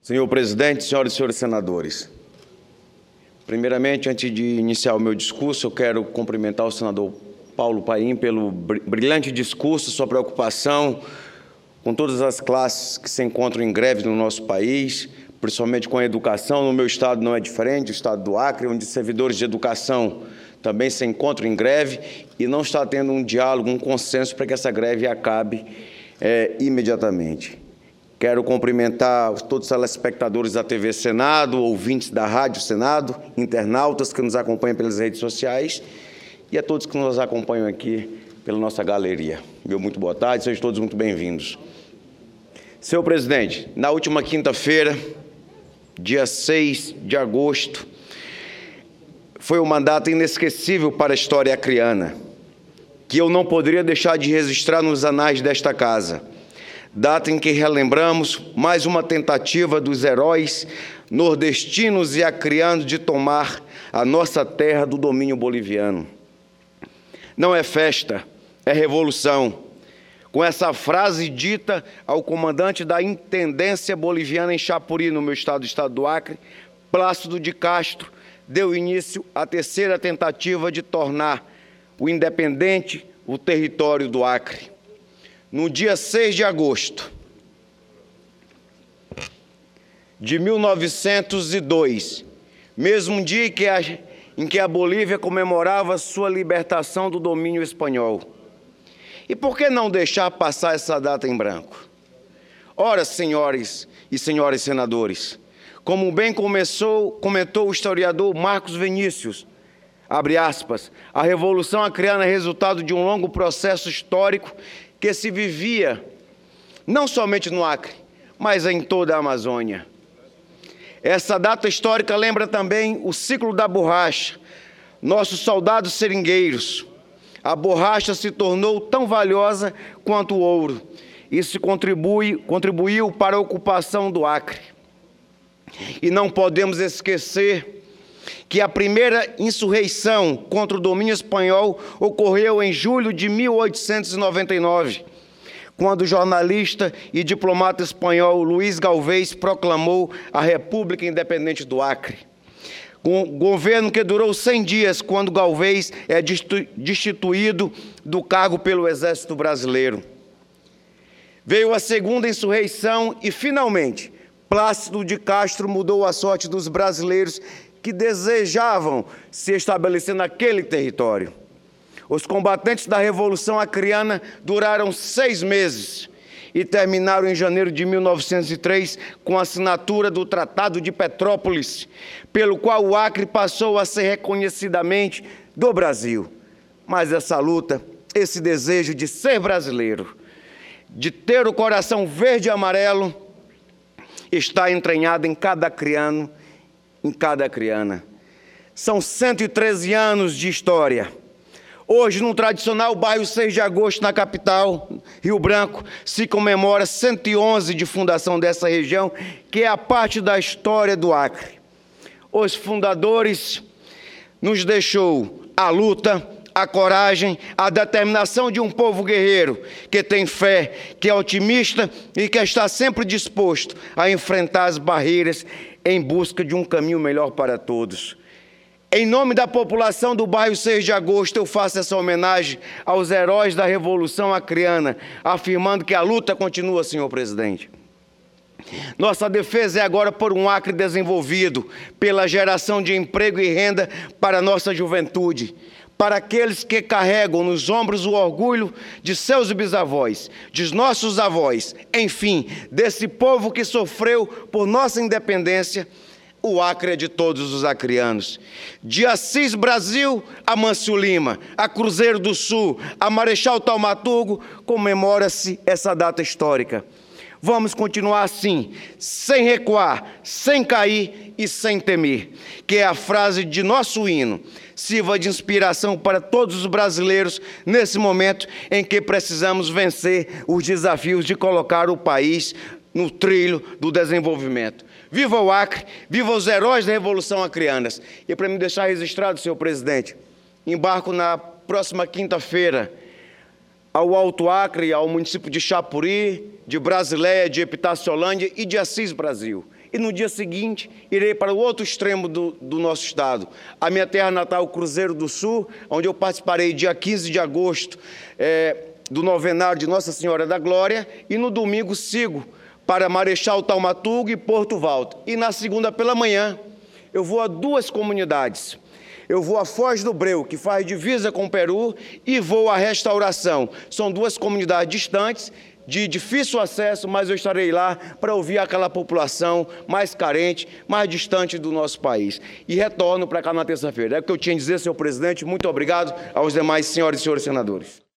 Senhor presidente, senhoras e senhores senadores, primeiramente, antes de iniciar o meu discurso, eu quero cumprimentar o senador Paulo Paim pelo brilhante discurso, sua preocupação com todas as classes que se encontram em greve no nosso país, principalmente com a educação. No meu estado não é diferente, o estado do Acre, onde servidores de educação também se encontram em greve e não está tendo um diálogo, um consenso para que essa greve acabe imediatamente. Quero cumprimentar todos os telespectadores da TV Senado, ouvintes da Rádio Senado, internautas que nos acompanham pelas redes sociais e a todos que nos acompanham aqui pela nossa galeria. Meu muito boa tarde, sejam todos muito bem-vindos. Senhor presidente, na última quinta-feira, dia 6 de agosto, foi uma data inesquecível para a história acreana, que eu não poderia deixar de registrar nos anais desta casa. Data em que relembramos mais uma tentativa dos heróis nordestinos e acreanos de tomar a nossa terra do domínio boliviano. Não é festa, é revolução. Com essa frase dita ao comandante da intendência boliviana em Chapuri, no meu estado, o estado do Acre, Plácido de Castro, deu início à terceira tentativa de tornar o independente o território do Acre. No dia 6 de agosto de 1902, mesmo dia em que a Bolívia comemorava sua libertação do domínio espanhol. E por que não deixar passar essa data em branco? Ora, senhores e senhores senadores, como bem comentou o historiador Marcos Vinícius, abre aspas, a Revolução Acreana é resultado de um longo processo histórico que se vivia não somente no Acre, mas em toda a Amazônia. Essa data histórica lembra também o ciclo da borracha, nossos soldados seringueiros. A borracha se tornou tão valiosa quanto o ouro. Isso contribuiu para a ocupação do Acre. E não podemos esquecer que a primeira insurreição contra o domínio espanhol ocorreu em julho de 1899, quando o jornalista e diplomata espanhol Luís Galvez proclamou a República Independente do Acre. Um governo que durou 100 dias, quando Galvez é destituído do cargo pelo Exército Brasileiro. Veio a segunda insurreição e, finalmente, Plácido de Castro mudou a sorte dos brasileiros que desejavam se estabelecer naquele território. Os combatentes da Revolução Acreana duraram 6 meses e terminaram em janeiro de 1903 com a assinatura do Tratado de Petrópolis, pelo qual o Acre passou a ser reconhecidamente do Brasil. Mas essa luta, esse desejo de ser brasileiro, de ter o coração verde e amarelo, está entranhado em cada acreano, em cada acreana. São 113 anos de história. Hoje, no tradicional bairro 6 de agosto, na capital, Rio Branco, se comemora 111 de fundação dessa região, que é a parte da história do Acre. Os fundadores nos deixou a luta, a coragem, a determinação de um povo guerreiro, que tem fé, que é otimista e que está sempre disposto a enfrentar as barreiras em busca de um caminho melhor para todos. Em nome da população do bairro 6 de agosto, eu faço essa homenagem aos heróis da Revolução Acreana, afirmando que a luta continua, senhor presidente. Nossa defesa é agora por um Acre desenvolvido, pela geração de emprego e renda para a nossa juventude, para aqueles que carregam nos ombros o orgulho de seus bisavós, de nossos avós, enfim, desse povo que sofreu por nossa independência. O Acre é de todos os acreanos. De Assis Brasil a Mâncio Lima, a Cruzeiro do Sul, a Marechal Taumaturgo, comemora-se essa data histórica. Vamos continuar assim, sem recuar, sem cair e sem temer, que é a frase de nosso hino. Sirva de inspiração para todos os brasileiros nesse momento em que precisamos vencer os desafios de colocar o país no trilho do desenvolvimento. Viva o Acre, viva os heróis da Revolução Acreana. E para me deixar registrado, senhor presidente, embarco na próxima quinta-feira ao Alto Acre, ao município de Chapuri, de Brasileia, de Epitaciolândia e de Assis Brasil. e no dia seguinte irei para o outro extremo do nosso estado, a minha terra natal, Cruzeiro do Sul, onde eu participarei dia 15 de agosto do novenário de Nossa Senhora da Glória, e no domingo sigo para Marechal Taumaturgo e Porto Valdo. E na segunda pela manhã eu vou a duas comunidades. Eu vou a Foz do Breu, que faz divisa com o Peru, e vou à Restauração. São duas comunidades distantes, de difícil acesso, mas eu estarei lá para ouvir aquela população mais carente, mais distante do nosso país. E retorno para cá na terça-feira. É o que eu tinha a dizer, senhor presidente. Muito obrigado aos demais senhoras e senhores senadores.